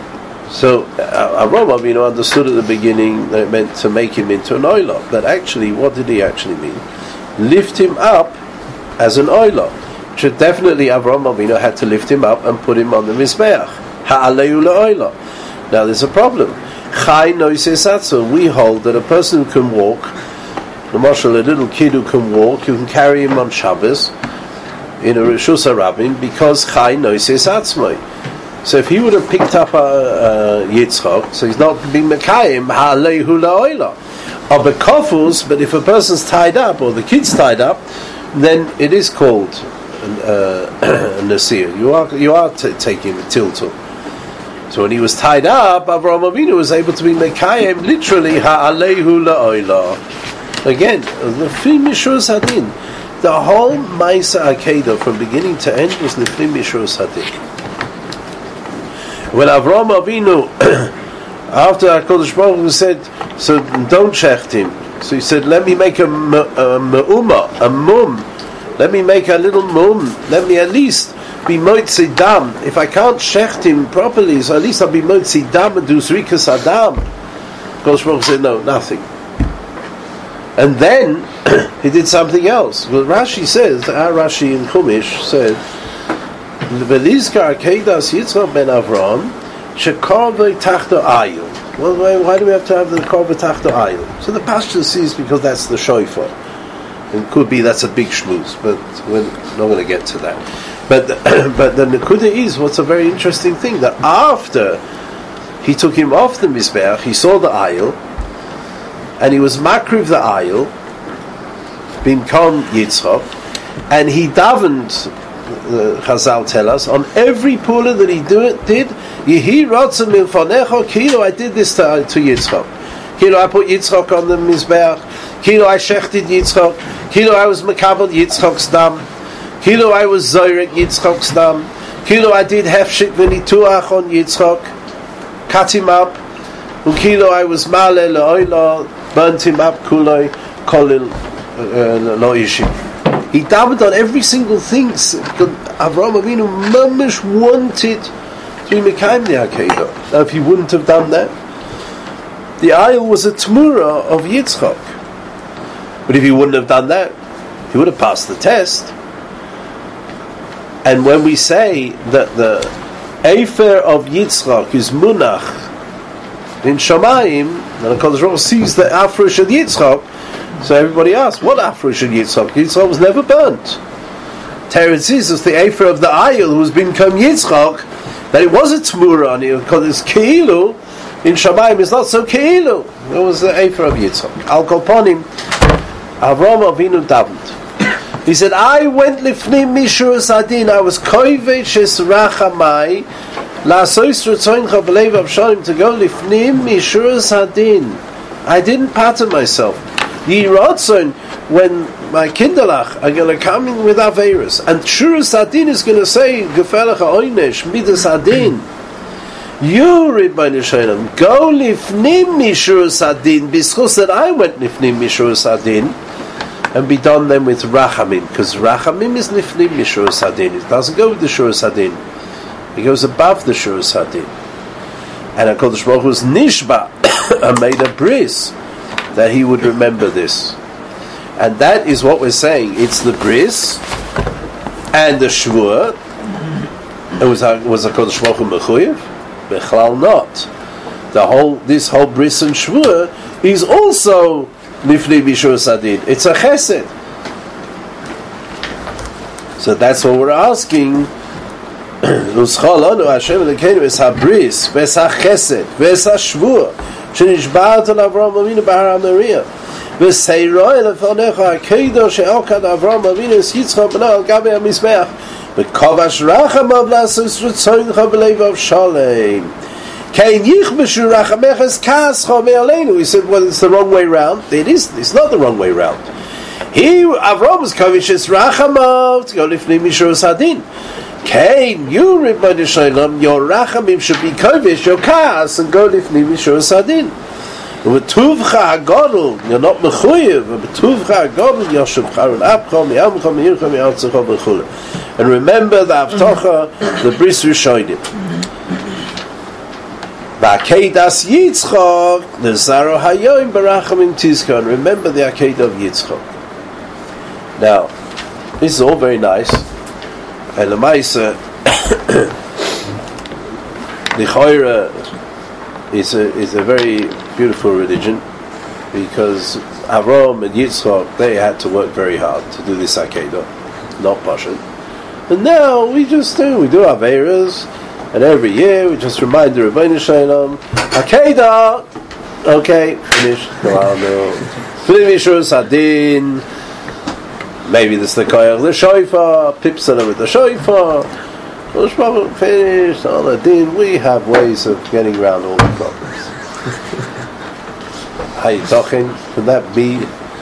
So uh, Avraham Avinu understood at the beginning that it meant to make him into an oilah. But actually, what did he actually mean? Lift him up as an oilah. So definitely Avraham Avinu had to lift him up and put him on the Mizbeach. Ha'alehu la'oilah. Now there's a problem. Chai noisei satzel. We hold that a person who can walk, the marshal, a little kid who can walk, you can carry him on Shabbos in a Rishus HaRabim because Chai noisei satzmai. So if he would have picked up a, a Yitzchak, so he's not being Mekayim, Ha'alehu la'oilah. Or bekofus, but if a person's tied up or the kid's tied up, then it is called uh, a Nasir. You are you are t- taking a tiltul. So when he was tied up, Avraham Avinu was able to be Mekayim, literally Ha'alehu la'oilah. Again, Lifnei Mishurus Hadin. The whole Maisa Akedah from beginning to end was Lifnei Mishurus Hadin. When Avraham Avinu, after HaKadosh Baruch Hu said, so don't shecht him. So he said, let me make a me'uma, a mum. Let me make a little mum. Let me at least be moitzi dam. If I can't shecht him properly, so at least I'll be moitzi dam and do zrikas adam. HaKadosh Baruch Hu said, no, nothing. And then he did something else. Well, Rashi says, our Rashi in Chumash said, Velizkar Kedas Yitzchak ben Avraham shekarvei tachto ayil. Well, why, why do we have to have the karvei tachto ayil? So the Pashto sees because that's the shofar. It could be that's a big shmooze, but we're not going to get to that. But but the nekuda is what's a very interesting thing that after he took him off the mizbeach, he saw the ayil, and he was makriv the ayil, bimkom Yitzchak, and he davened. The Chazal tell us on every pula that he do it, did Yehi Ratzon Milfanecha Kilo. I did this to, to Yitzchak. Kilo I put Yitzchak on the mizbeach. Kilo I shechted Yitzchak. Kilo I was makabel Yitzchak's dam. Kilo I was zoyrek Yitzchak's dam. Kilo I did hefshik v'nituach on Yitzchak. Cut him up. And Kilo I was male le'oila, burnt him up kuloi kolil lo ishim. He davened on every single thing. Avraham Avinu mamish wanted to be Mekayim the Akedah. Now, if he wouldn't have done that, the ayil was a Tmura of Yitzchak. But if he wouldn't have done that, he would have passed the test. And when we say that the Efer of Yitzchak is Munach in Shamayim, and HaKadosh Baruch Hu sees the Afresh of Yitzchak, so everybody asks, what Afresh in Yitzchak? Yitzchak was never burnt. Teretz is the Efer of the Ayil who's been come Yitzchak, that it was a Tmura on it, because it's Keilu, in Shamayim it's not so Keilu. It was the Efer of Yitzchak. Al Kolponim, Avraham Avinu davened. He said, I went Lifnei Mishurus Hadin, I was Koivei Shes Rachamai, La'asos Ratzoincha B'leiv Avshalim, to go Lifnei Mishurus Hadin. I didn't pattern myself. Yiratzon, when my kinderlach are going to come in with Averis, and Shurus Hadin is going to say, Gefelecha Oynesh, Midas Hadin. You, Rebbeinu Shalom, go Lifnei Mishurus Hadin, because that I went Lifnei Mishurus Hadin, and be done then with Rachamim, because Rachamim is Lifnei Mishurus Hadin. It doesn't go with the Shurus Hadin. It goes above the Shurus Hadin. And HaKadosh Baruch Hu's Nishba made a bris that he would remember this, and that is what we're saying. It's the bris and the shvur. It was a, was a Kodesh Baruch Hu mechuyev? Bechlal not. The whole this whole bris and shvur is also lifnei mishurus hadin. It's a chesed. So that's what we're asking. Uschalanu Hashem Elokeinu es habris ves hachesed ves hashvur. שנשבעת על אברהם אבינו בהר המוריה וסיירו אל לפניך הקדוש שאוקד אברהם אבינו את יצחק בנו על גבי המזבח וכבש רחמיו לעשות רצונך בלב אבשלום כן יכבשו רחמיך את כעסך מעלינו. He said, well, it's the wrong way round. It is, it's not the wrong way round. He, Avraham was kavich es rachamav to go lifnei mishurus hadin. Cain, you, Rebbeinu Shalom, your rachamim should be kovish, your kas, and go lifnei mishurus hadin. V'tuvcha hagodol, you're not mechuyev. V'tuvcha hagodol, yoshev charun apcha mi'amcha mi'ircha mi'artzecha v'chule. And remember the avtocha, the bris rishonim. Ba'akedas Yitzchak Nezaro Hayoim Barachamim Tizkon. Remember the Akedah of Yitzchak. Now, this is all very nice. And the Maisa, the Choira is a is a very beautiful religion, because Avram and Yitzchak, they had to work very hard to do this Akedah, not Pashat. And now we just do, we do Aveiras, and every year we just remind the Rebbeinu Shalom, Akedah, okay, finish, go on, no. Finish Adin, maybe this the Koyach, the Shofar, Pipsana with the Shofar, finished, all the Din. We have ways of getting around all the problems. How you talking? Could that be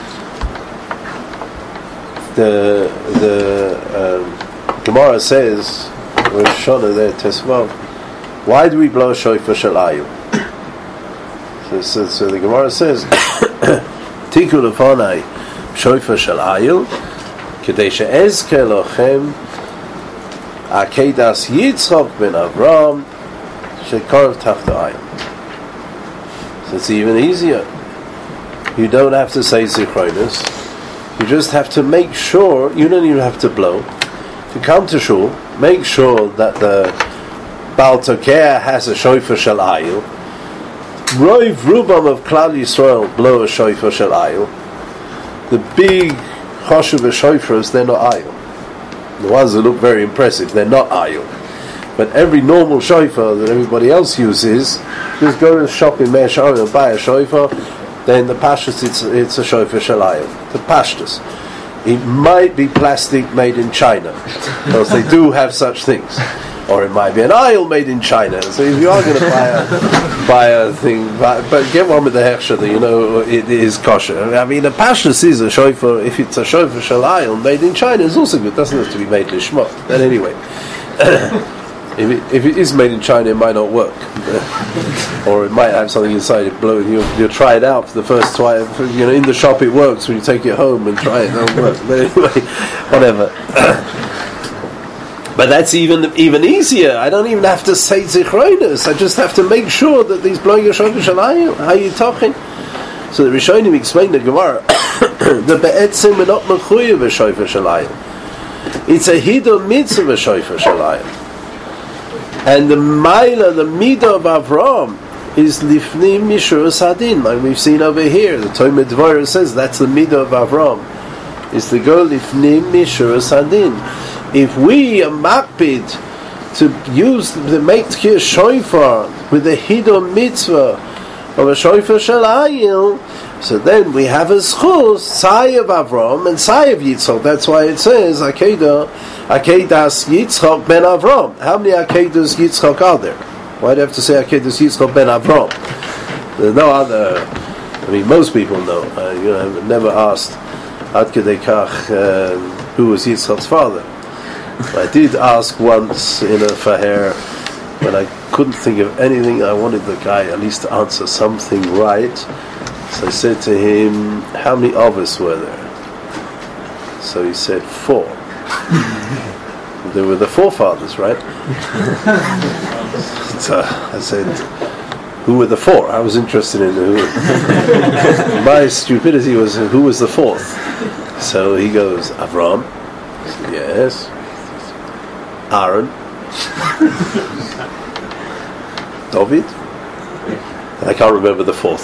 the the um, Gemara says, Rosh Hashanah there, Tesvav, why do we blow Shofar Shalayim? So, so, so the Gemara says, Tiku lefonai Shofar Shalayim, Kedei she'ezke lochem Akedas Yitzchak ben Avram Shekarv Tachta'ayim. So it's even easier. You don't have to say Zichronis. You just have to make sure, you don't even have to blow. If you come to Shul, make sure that the Baal Tokea has a Shofar Shel Ayil. Roiv Rubam of Klal Yisrael blow a Shofar Shel Ayil. The big Choshev Shofars, they're not Ayil. The ones that look very impressive, they're not Ayil. But every normal shofar that everybody else uses, just go to the shop in Meir Sharon and buy a shofar, then the pashtus, it's, it's a shofar shalayim. The pashtus. It might be plastic made in China, because they do have such things. Or it might be an aisle made in China. So if you are going to buy a, buy a thing, buy, but get one with the hechsher that you know it is kosher. I mean, a pashtus is a shofar, if it's a shofar shalayim made in China, it's also good. It doesn't have to be made lishma. But anyway. If it, if it is made in China, it might not work, or it might have something inside it blowing. You you try it out for the first try. You know, in the shop it works. When you take it home and try it, it don't work. But anyway, whatever. But that's even even easier. I don't even have to say zichronos. I just have to make sure that these blowing your shofar shalayim. How are you talking? So the Rishonim explained the Gemara. The be'etzim we're not mechuyev a shofar shalayim. It's a hiddur mitzvah shofar shalayim. And the Maila, the Midah of Avram, is Lifnim Mishur Sadin, like we've seen over here. The Talmud Dvorah says that's the Midah of Avram, is to go Lifnim Mishur Sadin. If we are makpid to use, to make Tkir Shofar with the Hiddur Mitzvah of a Shofar Shalayim, so then we have a schus, Sai of Avram and Sai of Yitzchak. That's why it says Akedah, Akedas Yitzchak ben Avram. How many Akedas Yitzchak are there? Why do you have to say Akedas Yitzchak ben Avram? There's no other. I mean, most people know. Uh, you know, I've never asked Ad Kedei Kach uh, who was Yitzchak's father. I did ask once in a faher when I couldn't think of anything. I wanted the guy at least to answer something right. So I said to him, how many of us were there? So he said, four. There were the forefathers, right? So I said, who were the four? I was interested in who. My stupidity was, who was the fourth? So he goes, Avram. I said, yes. Aaron. David. I can't remember the fourth.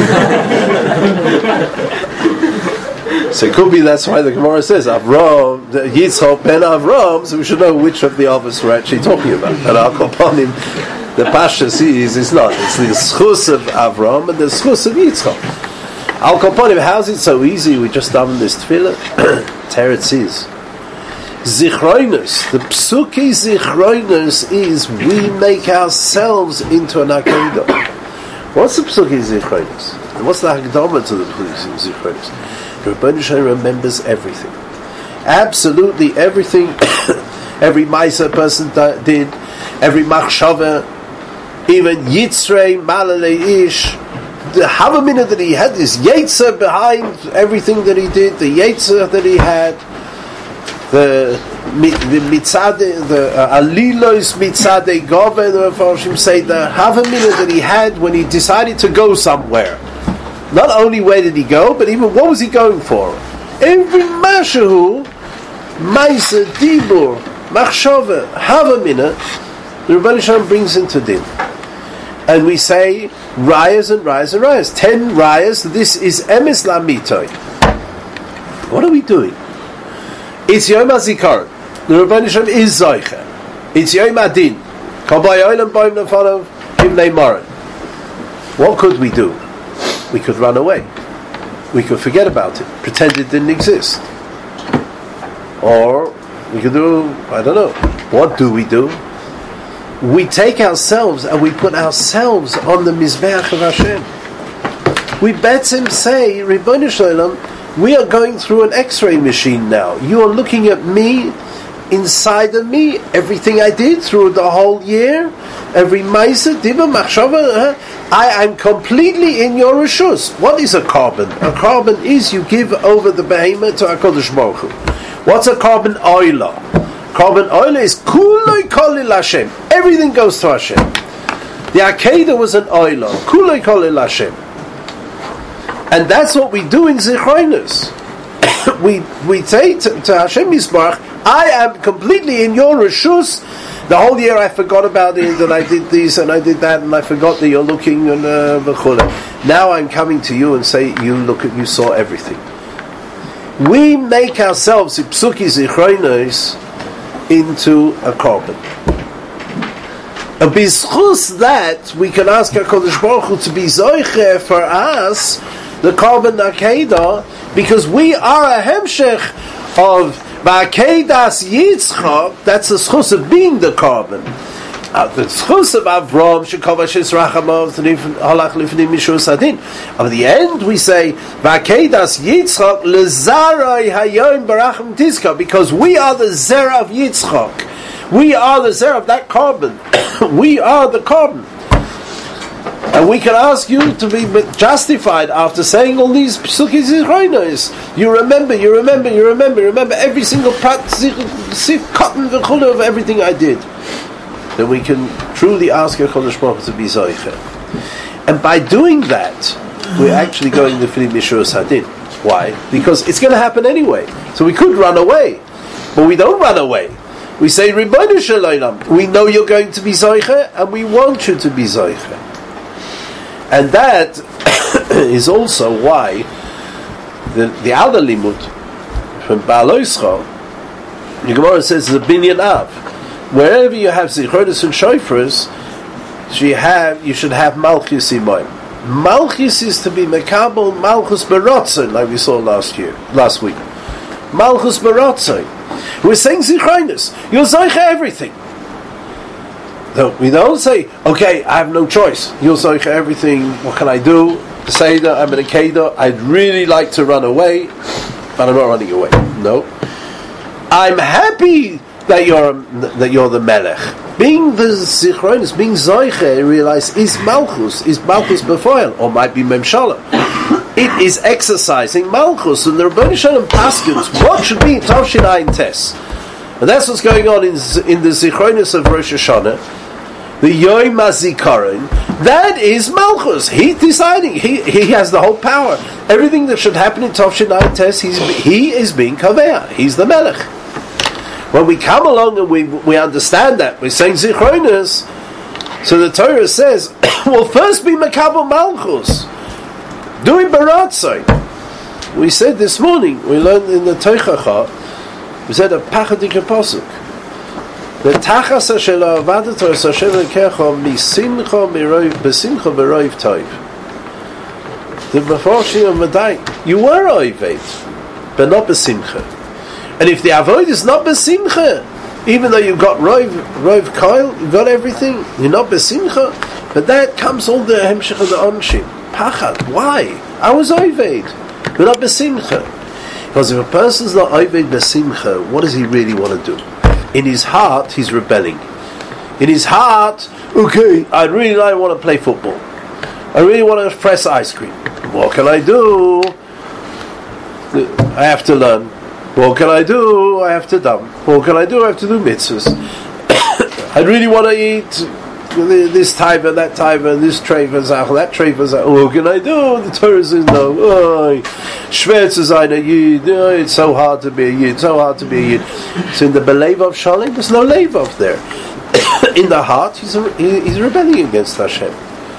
So it could be that's why the Gemara says Avram, Yitzchak ben Avram, so we should know which of the others we're actually talking about. And Al Kopanim, the Pasha sees it's not. It's the schus of Avram and the schus of Yitzchak. Al Kopanim, how's it so easy? We just done this tefillah. Teretz is Zichroinus. The psuki Zichroinus is we make ourselves into an Akedah. What's the Psuki Zichronis? And what's the Hagdama to the Psuki Zichronis? The Rebbeinu Shalom remembers everything. Absolutely everything. Every Maisa person did. Every Machshava. Even Yitzrei, Malalei Ish. The Havamina that he had, this Yetzer behind everything that he did. The Yetzer that he had. The the mitzad, the alilos mitzad goven, the Mepharshim say the havamina that he had when he decided to go somewhere. Not only where did he go, but even what was he going for? Every mashahu, ma'isa, dibur, machshava, havamina, the Rebbeinu Shalom brings into din. And we say rayas and rayas and rayas. Ten rayas. This is emes lamitoy. What are we doing? It's Yom HaZikaron. The Rebbeinu Shalom is Zoycha. It's Yom Adin. Kabay Olam Boim Nefanav Himnei Moran. What could we do? We could run away. We could forget about it. Pretend it didn't exist. Or we could do, I don't know. What do we do? We take ourselves and we put ourselves on the Mizbeach of Hashem. We betzim say, Rebbeinu Shalom, we are going through an X-ray machine now. You are looking at me, inside of me, everything I did through the whole year, every Maisa, Diba, Machshava, I am completely in your Rishus. What is a carbon? A carbon is you give over the behemoth to HaKadosh Baruch Hu. What's a carbon oila? Carbon oila is Kuloi Kolil Hashem. Everything goes to Hashem. The Akedah was an oila. Kuloi Kolil Hashem. And that's what we do in Zichroinus. we we say to, to Hashem Yisbarach, I am completely in your Rishus. The whole year I forgot about it, and I did this and I did that, and I forgot that you're looking, and uh, now I'm coming to you and say, you look at, you saw everything. We make ourselves Psuki Zichroinus into a carbon. And b'schus that we can ask HaKadosh Baruch Hu to be Zoiche for us, the carbon Akedah, because we are a hemshech of Akedas Yitzchak. That's the schus of being the carbon. Uh, the schus of Avram Shekavashis Rachamav Halach Lifnim Mishur Sadin. At the end we say Akedas Yitzchak Lezarai Hayom Barachim Tizka, because we are the zera of Yitzchak. We are the zera of that carbon. We are the carbon. And we can ask you to be justified after saying all these psukis zichronos. You remember, you remember, you remember, you remember every single prat, sif, cotton, v'chulu of everything I did. Then we can truly ask HaKadosh Baruch Hu to be zoiche. And by doing that, we're actually going to Filim Mishur Sadin. Why? Because it's going to happen anyway. So we could run away, but we don't run away. We say, Ribono Shel Olam, we know you're going to be zoiche, and we want you to be zoiche. And that is also why the, the other limud from Baal Oischa, the Gemara says the binyan av. Wherever you have zichronos and shofars, so you have you should have malchus imayim. Malchus is to be mekabel malchus beratzon, like we saw last year, last week. Malchus beratzon. We're saying zichronos. You're zoicha everything. No, we don't say, okay, I have no choice. You'll say everything. What can I do? Say that I'm an Akedah. I'd really like to run away, but I'm not running away. No, I'm happy that you're that you're the Melech. Being the Zichronis, being Zoiche, realize is Malchus, is Malchus Befoil, or might be Memshala. It is exercising Malchus, and the Rebbeinu Shalom Paskins. What should be Tavshin Ayin Tes? And that's what's going on in in the Zichronis of Rosh Hashanah. The Yom HaZikaron, that is Malchus. He's deciding. He he has the whole power. Everything that should happen in Tavshin Ayin Tes, he's he is being Kaveah. He's the Melech. When we come along and we we understand that, we're saying Zichronos, so the Torah says, well, first be Mekabel Malchus. Do it Baratzai. We said this morning, we learned in the Teichacha, we said a Pachadik Pasuk. The Tachas Shel Avadat Hashem Lekecha Misimcha Miroiv Besimcha Beroiv Toiv. The Mefarshim of Madai, you were Oived, but not Besimcha. And if the avoid is not besimcha, even though you've got rov rov kyle, you've got everything, you're not besimcha. But that comes all the hemshech of the onshim. Pachad. Why? I was oived, but not besimcha. Because if a person's not oived besimcha, what does he really want to do? In his heart, he's rebelling. In his heart, okay, I really like, want to play football. I really want to press ice cream. What can I do? I have to learn. What can I do? I have to dump. What can I do? I have to do mitzvahs. I really want to eat this taiva, that taiva, this treiva zach, that treiva zach. What can I do? The Torah says no. Oh, Shvetz is a yid. Oh, it's so hard to be a yid. So hard to be a yid. So in the belev of Shalim, there's no levav there. In the heart, he's a, he's rebelling against Hashem.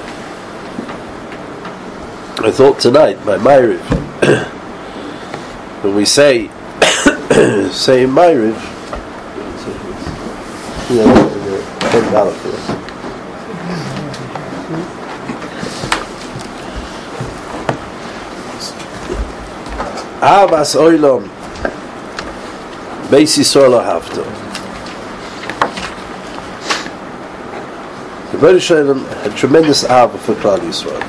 I thought tonight, my Ma'ariv, when we say say Ma'ariv, ten dollars for us. Avas oilom Beis Yisrael Ahavto. The Rebbe Shalom had tremendous ahava for Klal Yisrael.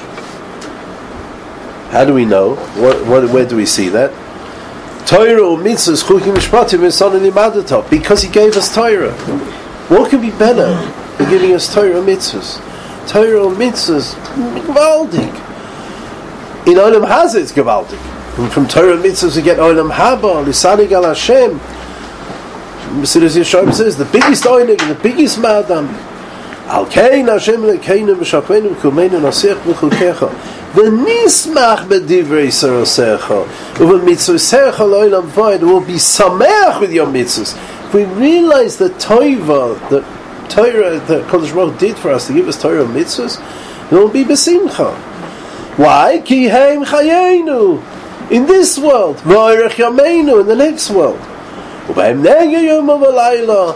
How do we know? What, what, where do we see that? Torah or mitzvahs chukim mishpatim v'son limadata, because He gave us Torah. What could be better than giving us Torah or mitzvahs? Torah or mitzvahs, gewaldig. In Olam Hazeh it's gewaldig. And from Torah and mitzvahs we get Olam Haba, Lisanig al Hashem. Mesilas Yesharim says the biggest oinig and the biggest ma'adam. Al kein Hashem lekeinu v'shakvenu v'kumeinu nasiach v'chukecha v'nismach b'divrei sarosecha u'v'mitzvosecha lo'olam v'ayid. We'll be sameach with your mitzvahs. If we realize the toiva, the Torah that Kodesh Baruch did for us to give us Torah and mitzvahs, it will be b'simcha. Why? Ki heim chayenu. In this world, v'orech yameinu, in the next world. U'b'hem nege yom v'layla.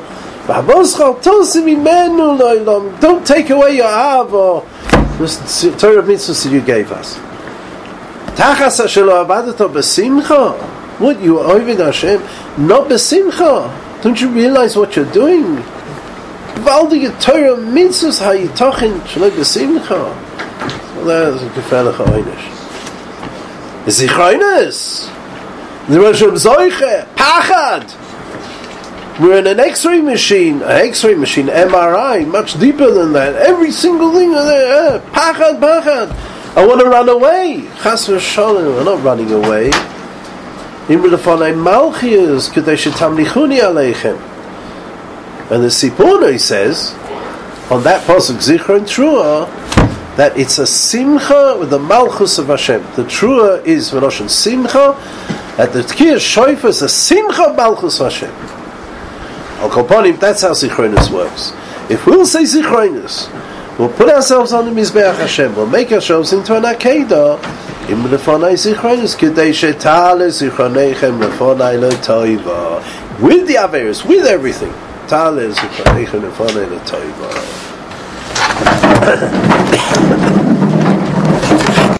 Don't take away your ahava, the Torah of mitzvahs that you gave us. What, you are over Hashem? Not besimcha. Don't you realize what you're doing? Valdige Torah of mitzvahs hayitachin shelo besimcha. That is a gefährlicher einish. Zichronis. The Rosh Hashanah Pachad. We're in an X-ray machine, an X-ray machine, M R I, much deeper than that. Every single thing is there. Pachad, pachad. I want to run away. Chas v'shalom. We're not running away. Imre lefanei malchius k'dei shetamlichuni aleichem. And the Sipurno says on that pasuk Zichron Trua that it's a simcha with the malchus of Hashem. The Trua is v'noshen simcha. At the Tkiyah Shofar is a simcha malchus of Hashem. Al Kolponim, that's how Zichronis works. If we'll say Zichronis, we'll put ourselves on the Mizbeach Hashem, we'll make ourselves into an Akedah, Im lefonai Zichronis, Kedei shetale Zichroneichem lefonai le'toiva. With the Averis, with everything. Tale Zichroneichem lefonai le'toiva.